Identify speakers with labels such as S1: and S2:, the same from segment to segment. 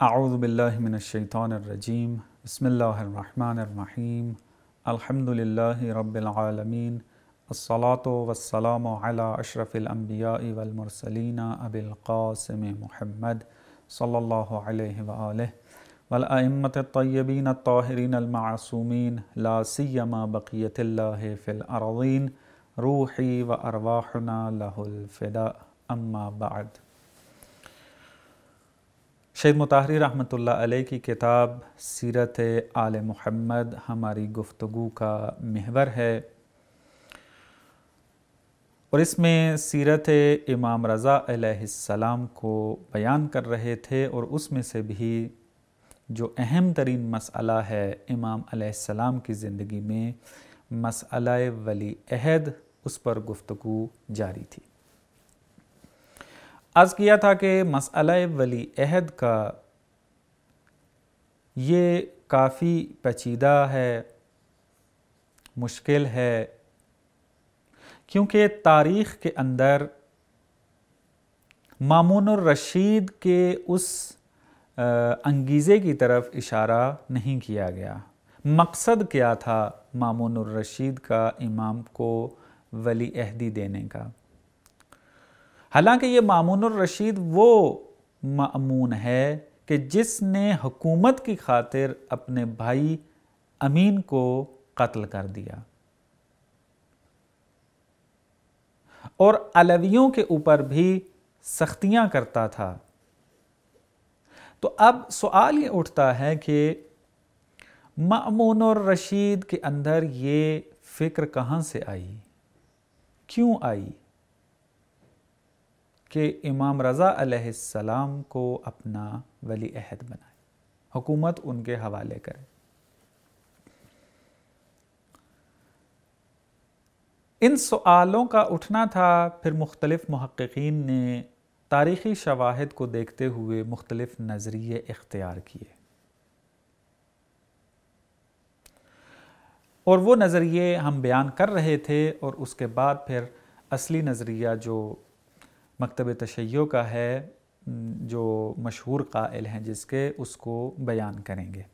S1: اعوذ باللہ من الشیطان الرجیم بسم اللہ الرحمن الرحیم الحمد للہ رب العالمین الصلاة والسلام علی اشرف الانبیاء والمرسلین ابی القاسم محمد صلی اللہ علیہ وآلہ والائمة الطیبین الطاہرین المعصومین لا سیما بقیت اللہ فی الارضین روحی و ارواحنا لہ الفداء اما بعد۔ شہید مطہری رحمۃ اللہ علیہ کی کتاب سیرت آل محمد ہماری گفتگو کا محور ہے، اور اس میں سیرت امام رضا علیہ السلام کو بیان کر رہے تھے، اور اس میں سے بھی جو اہم ترین مسئلہ ہے امام علیہ السلام کی زندگی میں، مسئلہ ولی عہد، اس پر گفتگو جاری تھی۔ عرض کیا تھا کہ مسئلہ ولی عہد کا یہ کافی پیچیدہ ہے، مشکل ہے، کیونکہ تاریخ کے اندر مامون الرشید کے اس انگیزے کی طرف اشارہ نہیں کیا گیا۔ مقصد کیا تھا مامون الرشید کا امام کو ولی عہدی دینے کا؟ حالانکہ یہ مامون الرشید وہ مأمون ہے کہ جس نے حکومت کی خاطر اپنے بھائی امین کو قتل کر دیا، اور علویوں کے اوپر بھی سختیاں کرتا تھا۔ تو اب سوال یہ اٹھتا ہے کہ مأمون الرشید کے اندر یہ فکر کہاں سے آئی، کیوں آئی کہ امام رضا علیہ السلام کو اپنا ولی عہد بنائے، حکومت ان کے حوالے کرے؟ ان سوالوں کا اٹھنا تھا، پھر مختلف محققین نے تاریخی شواہد کو دیکھتے ہوئے مختلف نظریے اختیار کیے، اور وہ نظریے ہم بیان کر رہے تھے، اور اس کے بعد پھر اصلی نظریہ جو مکتب تشیع کا ہے، جو مشہور قائل ہیں جس کے، اس کو بیان کریں گے۔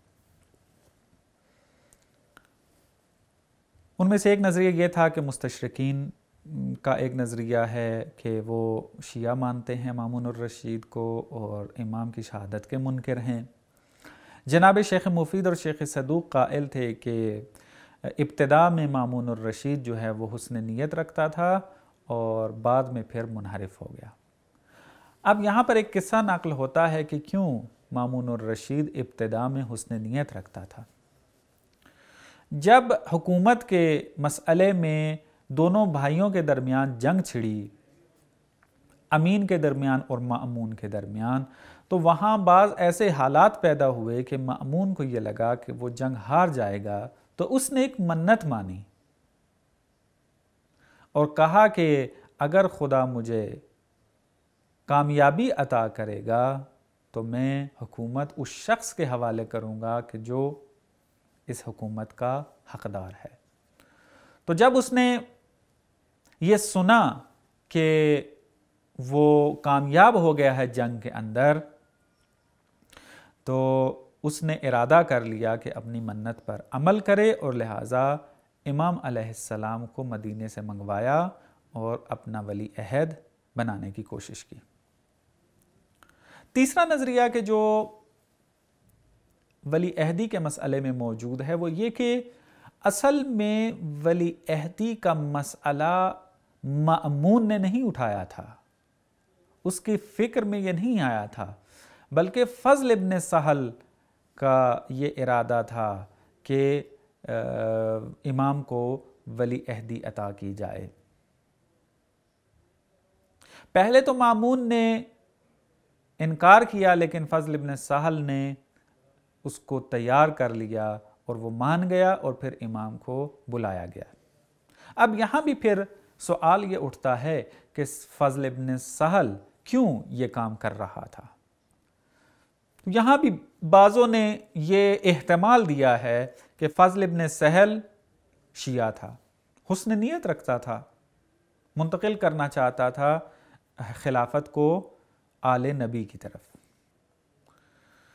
S1: ان میں سے ایک نظریہ یہ تھا کہ مستشرقین کا ایک نظریہ ہے کہ وہ شیعہ مانتے ہیں مامون الرشید کو، اور امام کی شہادت کے منکر ہیں۔ جناب شیخ مفید اور شیخ صدوق قائل تھے کہ ابتداء میں مامون الرشید جو ہے وہ حسن نیت رکھتا تھا، اور بعد میں پھر منحرف ہو گیا۔ اب یہاں پر ایک قصہ نقل ہوتا ہے کہ کیوں مامون الرشید ابتداء میں حسن نیت رکھتا تھا۔ جب حکومت کے مسئلے میں دونوں بھائیوں کے درمیان جنگ چھڑی، امین کے درمیان اور مأمون کے درمیان، تو وہاں بعض ایسے حالات پیدا ہوئے کہ مأمون کو یہ لگا کہ وہ جنگ ہار جائے گا، تو اس نے ایک منت مانی اور کہا کہ اگر خدا مجھے کامیابی عطا کرے گا تو میں حکومت اس شخص کے حوالے کروں گا کہ جو اس حکومت کا حقدار ہے۔ تو جب اس نے یہ سنا کہ وہ کامیاب ہو گیا ہے جنگ کے اندر، تو اس نے ارادہ کر لیا کہ اپنی منت پر عمل کرے، اور لہٰذا امام علیہ السلام کو مدینے سے منگوایا اور اپنا ولی عہد بنانے کی کوشش کی۔ تیسرا نظریہ کہ جو ولی عہدی کے مسئلے میں موجود ہے، وہ یہ کہ اصل میں ولی عہدی کا مسئلہ مأمون نے نہیں اٹھایا تھا، اس کی فکر میں یہ نہیں آیا تھا، بلکہ فضل ابن سہل کا یہ ارادہ تھا کہ امام کو ولی عہدی عطا کی جائے۔ پہلے تو مامون نے انکار کیا، لیکن فضل ابن سہل نے اس کو تیار کر لیا اور وہ مان گیا، اور پھر امام کو بلایا گیا۔ اب یہاں بھی پھر سوال یہ اٹھتا ہے کہ فضل ابن سہل کیوں یہ کام کر رہا تھا؟ یہاں بھی بعضوں نے یہ احتمال دیا ہے کہ فضل ابن سہل شیعہ تھا، حسن نیت رکھتا تھا، منتقل کرنا چاہتا تھا خلافت کو آل نبی کی طرف۔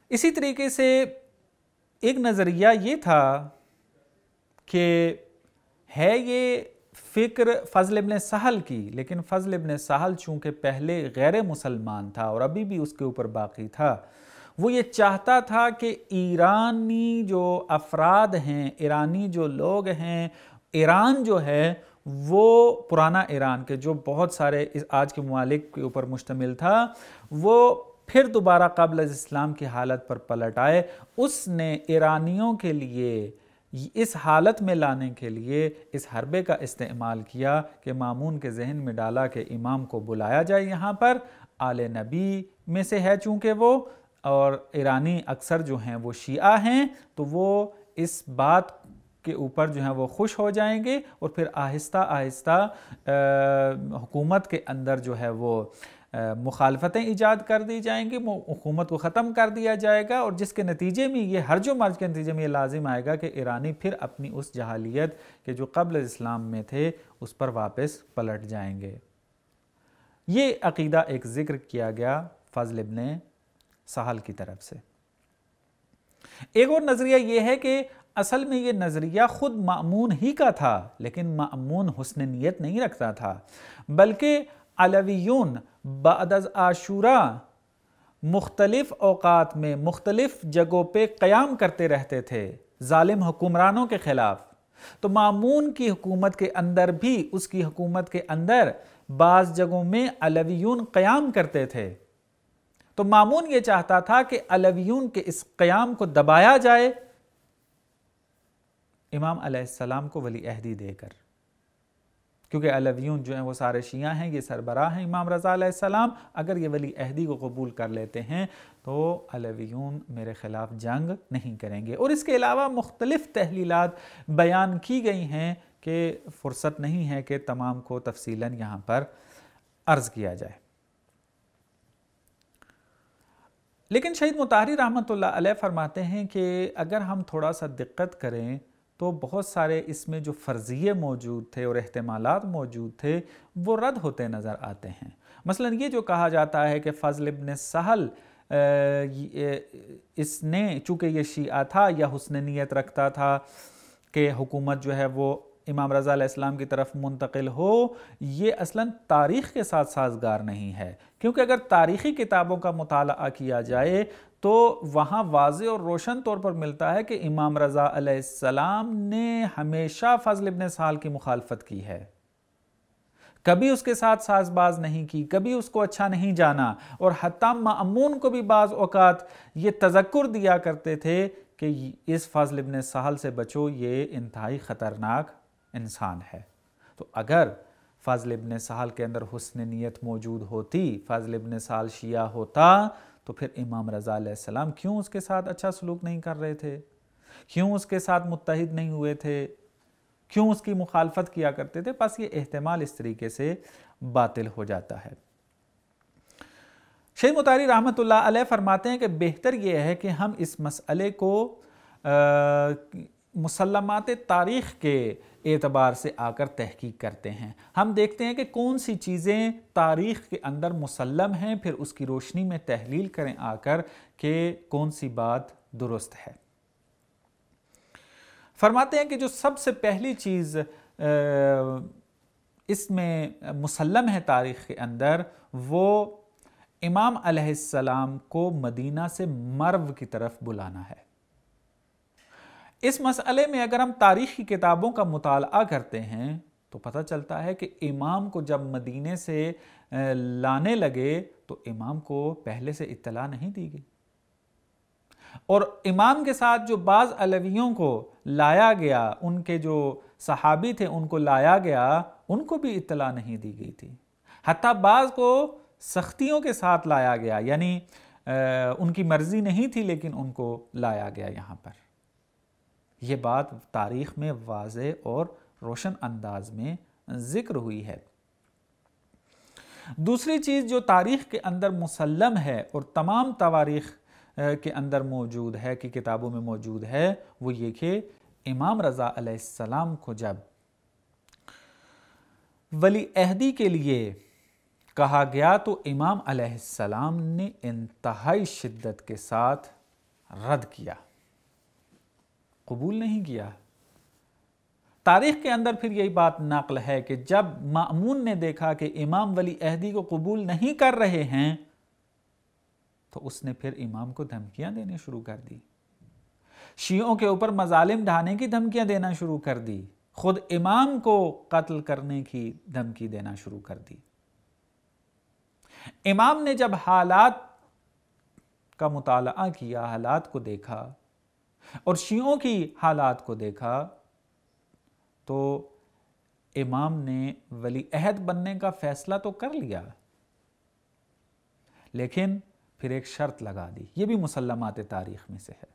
S1: اسی طریقے سے ایک نظریہ یہ تھا کہ ہے یہ فکر فضل ابن سہل کی، لیکن فضل ابن سہل چونکہ پہلے غیر مسلمان تھا اور ابھی بھی اس کے اوپر باقی تھا، وہ یہ چاہتا تھا کہ ایرانی جو افراد ہیں، ایرانی جو لوگ ہیں، ایران جو ہے وہ پرانا ایران کے جو بہت سارے آج کے ممالک کے اوپر مشتمل تھا، وہ پھر دوبارہ قبل از اسلام کی حالت پر پلٹ آئے۔ اس نے ایرانیوں کے لیے اس حالت میں لانے کے لیے اس حربے کا استعمال کیا کہ مامون کے ذہن میں ڈالا کہ امام کو بلایا جائے یہاں پر، آل نبی میں سے ہے چونکہ وہ، اور ایرانی اکثر جو ہیں وہ شیعہ ہیں، تو وہ اس بات کے اوپر جو ہیں وہ خوش ہو جائیں گے، اور پھر آہستہ آہستہ حکومت کے اندر جو ہے وہ مخالفتیں ایجاد کر دی جائیں گی، حکومت کو ختم کر دیا جائے گا، اور جس کے نتیجے میں یہ ہرج و مرج کے نتیجے میں یہ لازم آئے گا کہ ایرانی پھر اپنی اس جہالیت کے جو قبل اسلام میں تھے اس پر واپس پلٹ جائیں گے۔ یہ عقیدہ ایک ذکر کیا گیا فضل ابن سہل کی طرف سے۔ ایک اور نظریہ یہ ہے کہ اصل میں یہ نظریہ خود مأمون ہی کا تھا، لیکن مأمون حسن نیت نہیں رکھتا تھا، بلکہ علویون بعد از عاشوراء مختلف اوقات میں مختلف جگہوں پہ قیام کرتے رہتے تھے ظالم حکمرانوں کے خلاف، تو مأمون کی حکومت کے اندر بھی، اس کی حکومت کے اندر بعض جگہوں میں علویون قیام کرتے تھے، تو مأمون یہ چاہتا تھا کہ علویون کے اس قیام کو دبایا جائے امام علیہ السلام کو ولی عہدی دے کر، کیونکہ علویون جو ہیں وہ سارے شیعہ ہیں، یہ سربراہ ہیں امام رضا علیہ السلام، اگر یہ ولی عہدی کو قبول کر لیتے ہیں تو علویون میرے خلاف جنگ نہیں کریں گے۔ اور اس کے علاوہ مختلف تحلیلات بیان کی گئی ہیں کہ فرصت نہیں ہے کہ تمام کو تفصیلاً یہاں پر عرض کیا جائے۔ لیکن شہید مطہری رحمۃ اللہ علیہ فرماتے ہیں کہ اگر ہم تھوڑا سا دقت کریں تو بہت سارے اس میں جو فرضیے موجود تھے اور احتمالات موجود تھے وہ رد ہوتے نظر آتے ہیں۔ مثلا یہ جو کہا جاتا ہے کہ فضل ابن سہل اس نے چونکہ یہ شیعہ تھا یا حسن نیت رکھتا تھا کہ حکومت جو ہے وہ امام رضا علیہ السلام کی طرف منتقل ہو، یہ اصلاً تاریخ کے ساتھ سازگار نہیں ہے، کیونکہ اگر تاریخی کتابوں کا مطالعہ کیا جائے تو وہاں واضح اور روشن طور پر ملتا ہے کہ امام رضا علیہ السلام نے ہمیشہ فضل ابن سہل کی مخالفت کی ہے، کبھی اس کے ساتھ ساز باز نہیں کی، کبھی اس کو اچھا نہیں جانا، اور حتیٰ مأمون کو بھی بعض اوقات یہ تذکر دیا کرتے تھے کہ اس فضل ابن سہل سے بچو، یہ انتہائی خطرناک انسان ہے۔ تو اگر فضل ابن سہل کے اندر حسن نیت موجود ہوتی، فضل ابن سہل شیعہ ہوتا، تو پھر امام رضا علیہ السلام کیوں اس کے ساتھ اچھا سلوک نہیں کر رہے تھے، کیوں اس کے ساتھ متحد نہیں ہوئے تھے، کیوں اس کی مخالفت کیا کرتے تھے؟ بس یہ احتمال اس طریقے سے باطل ہو جاتا ہے۔ شیخ مطہری رحمۃ اللہ علیہ فرماتے ہیں کہ بہتر یہ ہے کہ ہم اس مسئلے کو مسلمات تاریخ کے اعتبار سے آ کر تحقیق کرتے ہیں، ہم دیکھتے ہیں کہ کون سی چیزیں تاریخ کے اندر مسلم ہیں، پھر اس کی روشنی میں تحلیل کریں آ کر کہ کون سی بات درست ہے۔ فرماتے ہیں کہ جو سب سے پہلی چیز اس میں مسلم ہے تاریخ کے اندر، وہ امام علیہ السلام کو مدینہ سے مرو کی طرف بلانا ہے۔ اس مسئلے میں اگر ہم تاریخ کی کتابوں کا مطالعہ کرتے ہیں تو پتہ چلتا ہے کہ امام کو جب مدینے سے لانے لگے تو امام کو پہلے سے اطلاع نہیں دی گئی، اور امام کے ساتھ جو بعض علویوں کو لایا گیا، ان کے جو صحابی تھے ان کو لایا گیا، ان کو بھی اطلاع نہیں دی گئی تھی، حتیٰ بعض کو سختیوں کے ساتھ لایا گیا، یعنی ان کی مرضی نہیں تھی لیکن ان کو لایا گیا یہاں پر۔ یہ بات تاریخ میں واضح اور روشن انداز میں ذکر ہوئی ہے۔ دوسری چیز جو تاریخ کے اندر مسلم ہے اور تمام تواریخ کے اندر موجود ہے، کہ کتابوں میں موجود ہے، وہ یہ کہ امام رضا علیہ السلام کو جب ولی عہدی کے لیے کہا گیا تو امام علیہ السلام نے انتہائی شدت کے ساتھ رد کیا، قبول نہیں کیا۔ تاریخ کے اندر پھر یہی بات نقل ہے کہ جب مأمون نے دیکھا کہ امام ولی عہدی کو قبول نہیں کر رہے ہیں تو اس نے پھر امام کو دھمکیاں دینے شروع کر دی، شیعوں کے اوپر مظالم ڈھانے کی دھمکیاں دینا شروع کر دی، خود امام کو قتل کرنے کی دھمکی دینا شروع کر دی۔ امام نے جب حالات کا مطالعہ کیا، حالات کو دیکھا اور شیعوں کی حالات کو دیکھا تو امام نے ولی عہد بننے کا فیصلہ تو کر لیا، لیکن پھر ایک شرط لگا دی، یہ بھی مسلمات تاریخ میں سے ہے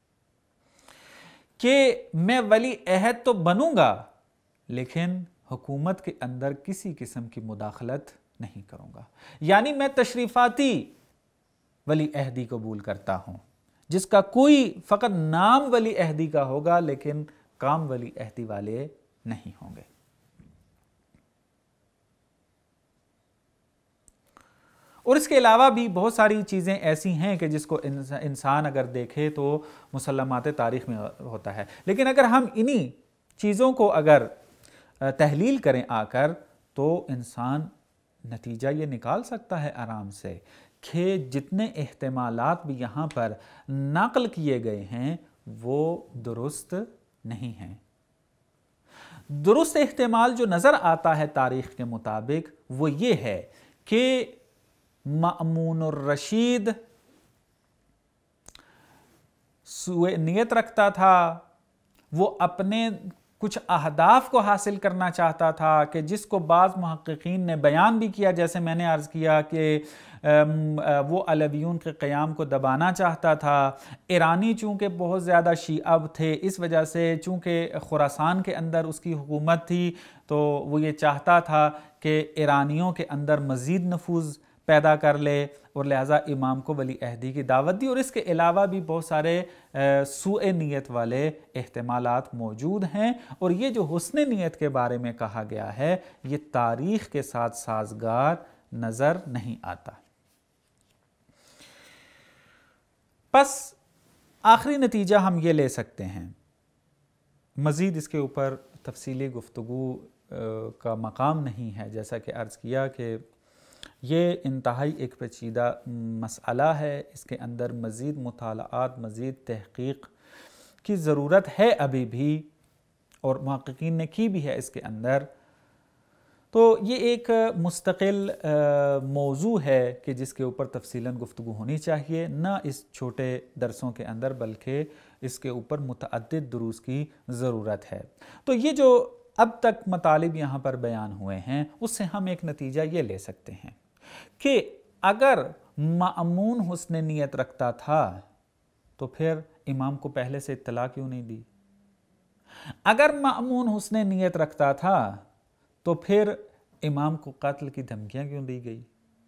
S1: کہ میں ولی عہد تو بنوں گا لیکن حکومت کے اندر کسی قسم کی مداخلت نہیں کروں گا، یعنی میں تشریفاتی ولی عہدی قبول کرتا ہوں جس کا کوئی فقط نام ولی عہدی کا ہوگا لیکن کام ولی عہدی والے نہیں ہوں گے۔ اور اس کے علاوہ بھی بہت ساری چیزیں ایسی ہیں کہ جس کو انسان اگر دیکھے تو مسلمات تاریخ میں ہوتا ہے، لیکن اگر ہم انہی چیزوں کو اگر تحلیل کریں آ کر تو انسان نتیجہ یہ نکال سکتا ہے آرام سے کہ جتنے احتمالات بھی یہاں پر نقل کیے گئے ہیں وہ درست نہیں ہیں۔ درست احتمال جو نظر آتا ہے تاریخ کے مطابق وہ یہ ہے کہ مأمون الرشید سوء نیت رکھتا تھا، وہ اپنے کچھ اہداف کو حاصل کرنا چاہتا تھا کہ جس کو بعض محققین نے بیان بھی کیا، جیسے میں نے عرض کیا کہ وہ علویون کے قیام کو دبانا چاہتا تھا۔ ایرانی چونکہ بہت زیادہ شیعہ تھے، اس وجہ سے چونکہ خراسان کے اندر اس کی حکومت تھی تو وہ یہ چاہتا تھا کہ ایرانیوں کے اندر مزید نفوذ پیدا کر لے اور لہٰذا امام کو ولی عہدی کی دعوت دی، اور اس کے علاوہ بھی بہت سارے سوء نیت والے احتمالات موجود ہیں، اور یہ جو حسن نیت کے بارے میں کہا گیا ہے یہ تاریخ کے ساتھ سازگار نظر نہیں آتا۔ پس آخری نتیجہ ہم یہ لے سکتے ہیں، مزید اس کے اوپر تفصیلی گفتگو کا مقام نہیں ہے، جیسا کہ عرض کیا کہ یہ انتہائی ایک پیچیدہ مسئلہ ہے، اس کے اندر مزید مطالعات، مزید تحقیق کی ضرورت ہے ابھی بھی، اور محققین نے کی بھی ہے اس کے اندر۔ تو یہ ایک مستقل موضوع ہے کہ جس کے اوپر تفصیلاً گفتگو ہونی چاہیے، نہ اس چھوٹے درسوں کے اندر بلکہ اس کے اوپر متعدد دروس کی ضرورت ہے۔ تو یہ جو اب تک مطالب یہاں پر بیان ہوئے ہیں اس سے ہم ایک نتیجہ یہ لے سکتے ہیں کہ اگر مأمون حسن نیت رکھتا تھا تو پھر امام کو پہلے سے اطلاع کیوں نہیں دی؟ اگر مأمون حسن نیت رکھتا تھا تو پھر امام کو قتل کی دھمکیاں کیوں دی گئی؟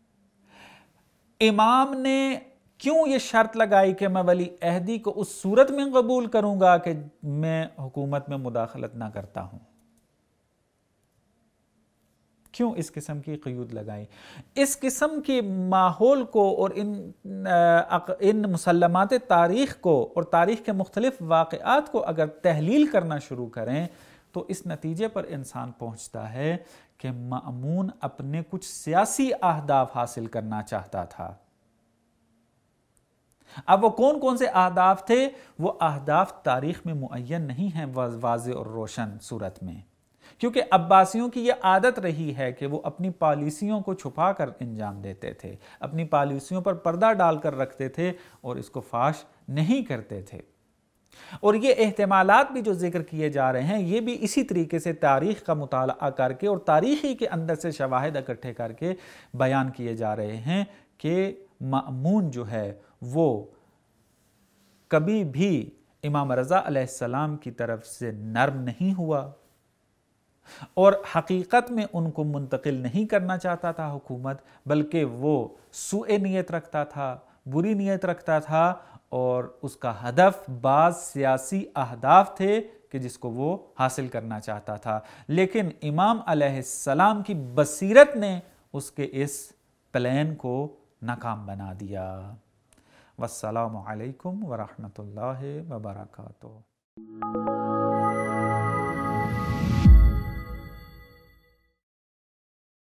S1: امام نے کیوں یہ شرط لگائی کہ میں ولی عہدی کو اس صورت میں قبول کروں گا کہ میں حکومت میں مداخلت نہ کرتا ہوں؟ کیوں اس قسم کی قیود لگائی؟ اس قسم کے ماحول کو اور ان مسلمات تاریخ کو اور تاریخ کے مختلف واقعات کو اگر تحلیل کرنا شروع کریں تو اس نتیجے پر انسان پہنچتا ہے کہ مأمون اپنے کچھ سیاسی اہداف حاصل کرنا چاہتا تھا۔ اب وہ کون کون سے اہداف تھے؟ وہ اہداف تاریخ میں معین نہیں ہیں واضح اور روشن صورت میں، کیونکہ عباسیوں کی یہ عادت رہی ہے کہ وہ اپنی پالیسیوں کو چھپا کر انجام دیتے تھے، اپنی پالیسیوں پر پردہ ڈال کر رکھتے تھے اور اس کو فاش نہیں کرتے تھے۔ اور یہ احتمالات بھی جو ذکر کیے جا رہے ہیں یہ بھی اسی طریقے سے تاریخ کا مطالعہ کر کے اور تاریخی کے اندر سے شواہد اکٹھے کر کے بیان کیے جا رہے ہیں کہ مأمون جو ہے وہ کبھی بھی امام رضا علیہ السلام کی طرف سے نرم نہیں ہوا اور حقیقت میں ان کو منتقل نہیں کرنا چاہتا تھا حکومت، بلکہ وہ سوء نیت رکھتا تھا، بری نیت رکھتا تھا، اور اس کا ہدف بعض سیاسی اہداف تھے کہ جس کو وہ حاصل کرنا چاہتا تھا، لیکن امام علیہ السلام کی بصیرت نے اس کے اس پلان کو ناکام بنا دیا۔ والسلام علیکم ورحمۃ اللہ وبرکاتہ۔